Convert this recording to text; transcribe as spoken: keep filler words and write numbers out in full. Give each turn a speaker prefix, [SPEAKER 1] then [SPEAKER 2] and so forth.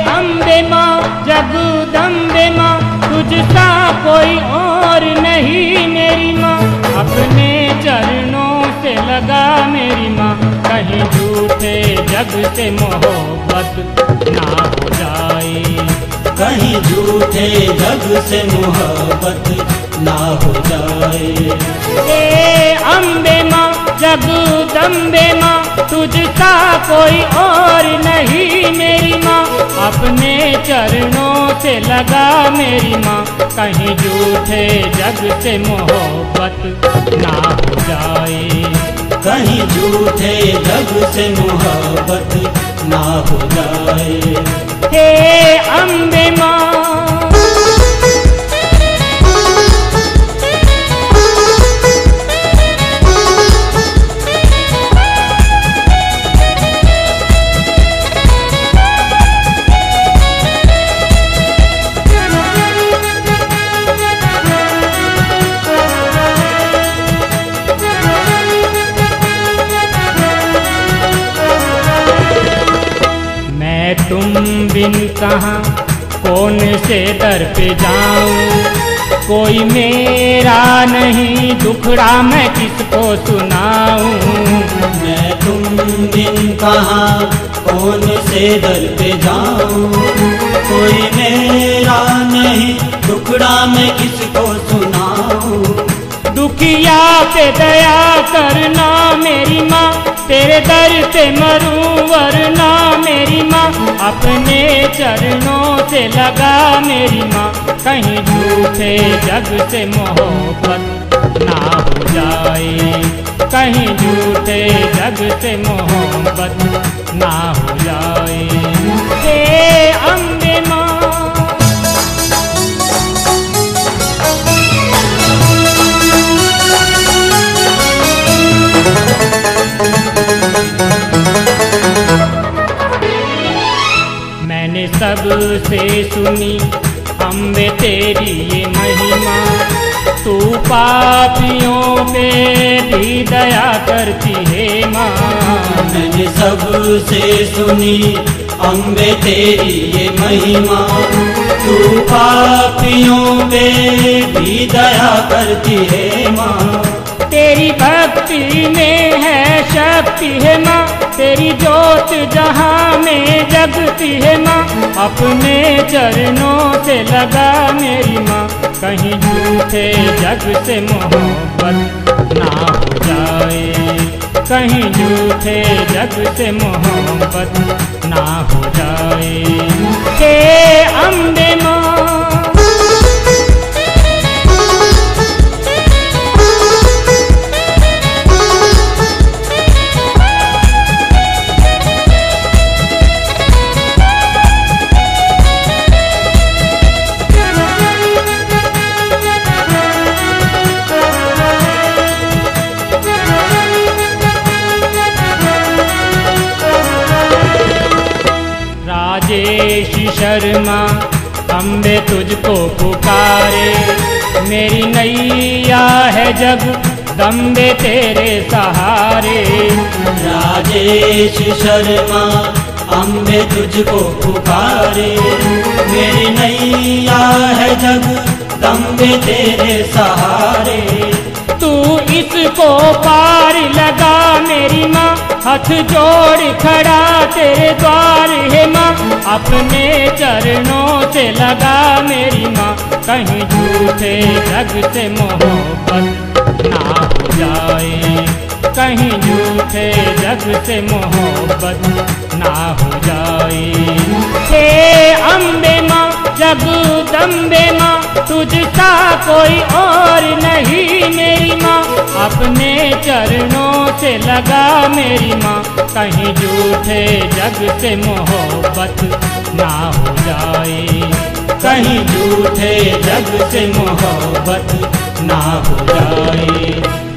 [SPEAKER 1] अम्बे माँ जगदम्बे माँ, तुझसा कोई और नहीं मेरी माँ। अपने चरणों से लगा मेरी माँ, कहीं झूठे जग से मोहब्बत ना हो जाए।
[SPEAKER 2] कहीं झूठे जग से मोहब्बत ना हो जाए।
[SPEAKER 1] ए अम्बे माँ जगदम्बे माँ, तुझसा कोई और नहीं मेरी माँ। अपने चरणों से लगा मेरी माँ, कहीं झूठे जग से मोहब्बत ना हो जाए।
[SPEAKER 2] कहीं झूठे जग से मोहब्बत ना हो जाए।
[SPEAKER 1] हे अम्बे माँ तुम बिन कहाँ कौन से दर पे जाऊं, कोई मेरा नहीं दुखड़ा मैं किसको सुनाऊं।
[SPEAKER 2] मैं तुम बिन कहाँ कौन से दर पे जाऊं, कोई मेरा नहीं दुखड़ा मैं किसको सुनाऊं।
[SPEAKER 1] दुखिया पे दया करना मेरी माँ, तेरे दर पे मरूं वरना मेरी माँ। अपने चरणों से लगा मेरी माँ, कहीं झूठे जग से मोहब्बत ना हो जाए। कहीं झूठे जग से मोहब्बत ना हो जाए। हे अम्बे माँ मैंने सबसे सुनी अम्बे तेरी ये महिमा, तू पापियों पे भी दया करती है माँ।
[SPEAKER 2] मैंने सबसे सुनी अम्बे तेरी ये महिमा, तू पापियों पे भी दया करती है माँ।
[SPEAKER 1] तेरी भक्ति में है शक्ति है माँ, तेरी जोत जहाँ में जगती है माँ। अपने चरणों से लगा मेरी माँ, कहीं झूठे जग से मोहब्बत ना हो जाए। कहीं झूठे जग से मोहब्बत ना हो जाए। हे अम्बे माँ राजेश शर्मा अम्बे तुझको पुकारे, मेरी नैया है जग दम्बे तेरे सहारे।
[SPEAKER 2] राजेश शर्मा अम्बे तुझको पुकारे, मेरी नैया है जग दम्बे तेरे सहारे।
[SPEAKER 1] तू इसको पार लगा मेरी माँ, हाथ जोड़ खड़ा तेरे द्वार है माँ। अपने चरणों से लगा मेरी माँ, कहीं झूठे जग से मोहब्बत ना हो जाए। कहीं झूठे जग से मोहब्बत ना हो जाए। हे अम्बे माँ जगदम्बे माँ, तुझसा कोई और नहीं मेरी माँ। अपने चरणों से लगा मेरी माँ, कहीं झूठे जग से मोहब्बत ना हो जाए। कहीं झूठे जग से मोहब्बत ना हो जाए।